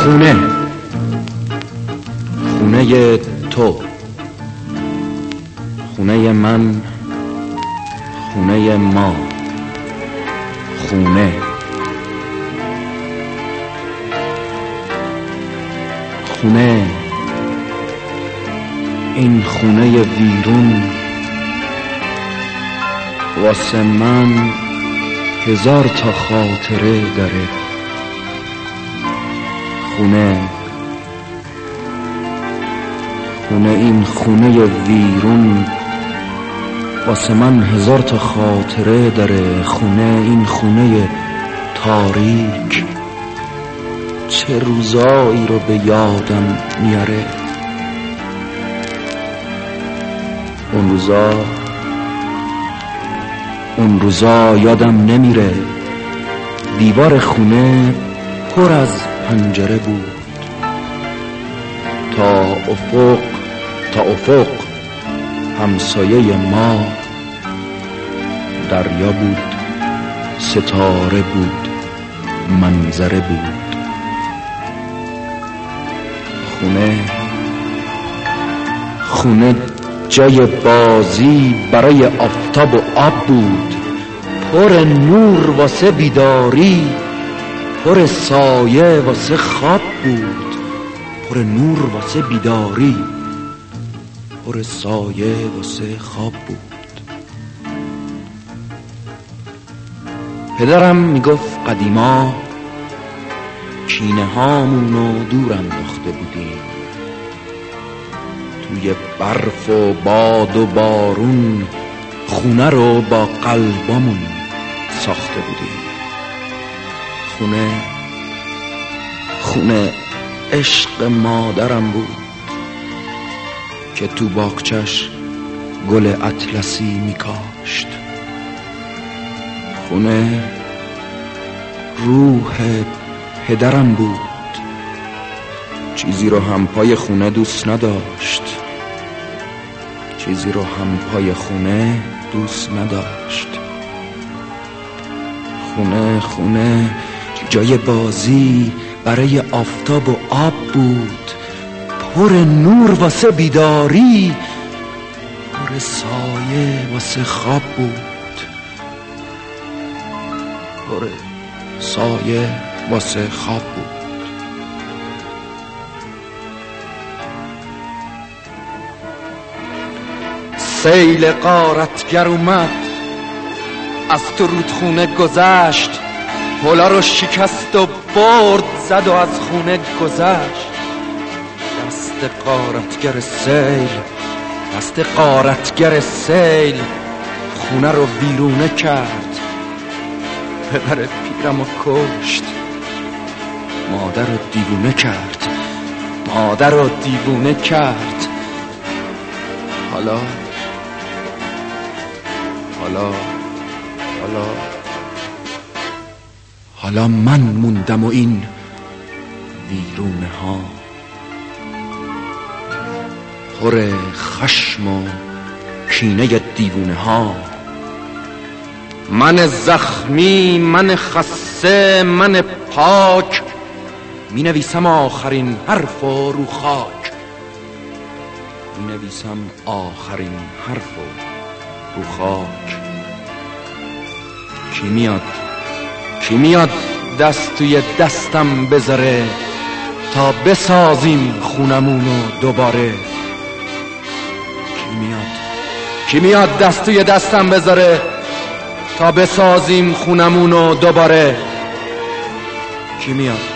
خونه، خونه تو، خونه من، خونه ما، خونه، خونه، این خونه ویرون واسه من هزار تا خاطره داره. خونه، خونه، این خونه ویرون واسه من هزار تا خاطره داره. خونه، این خونه تاریک چه روزایی رو به یادم میاره. اون روزا یادم نمیره. دیوار خونه پر از پنجره بود. تا افق همسایه ما دریا بود، ستاره بود، منظره بود. خونه جای بازی برای آفتاب و آب بود. پر نور واسه بیداری، پر سایه واسه خواب بود. پر نور واسه بیداری، پر سایه واسه خواب بود. پدرم میگفت قدیما کینه هامونو دور انداخته بودیم. توی برف و باد و بارون خونه رو با قلبامون ساخته بودیم. خونه عشق مادرم بود که تو باغچش گل اطلسی میکاشت. خونه روح پدرم بود. چیزی رو هم پای خونه دوست نداشت. خونه جای بازی برای آفتاب و آب بود. پر نور واسه بیداری، پر سایه واسه خواب بود. پر سایه واسه خواب بود. سیل غارتگر اومد، از تو رودخونه گذشت. پلا رو شکست و برد زد و از خونه گذشت. دست غارتگر سیل خونه رو ویرونه کرد. پدر پیرم رو کشت. مادر رو دیوونه کرد. حالا من موندم و این ویرونه ها پر خشم و کینه دیوونه ها. من زخمی، من خسته، من پاک، می نویسم آخرین حرف رو خاک. کی میاد دست توی دستم بذاره تا بسازیم خونمونو دوباره. کی میاد دست توی دستم بذاره تا بسازیم خونمونو دوباره. کی میاد؟